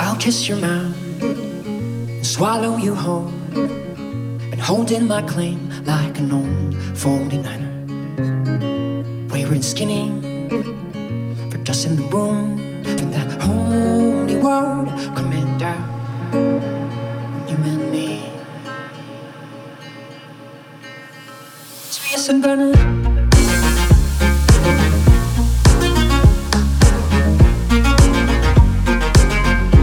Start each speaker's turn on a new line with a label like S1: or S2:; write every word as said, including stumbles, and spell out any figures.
S1: I'll kiss your mouth and swallow you whole, and holding my claim like an old forty-niner, wearing skinny for dust in the room, and that holy word coming down, you and me. So yes, I'm gonna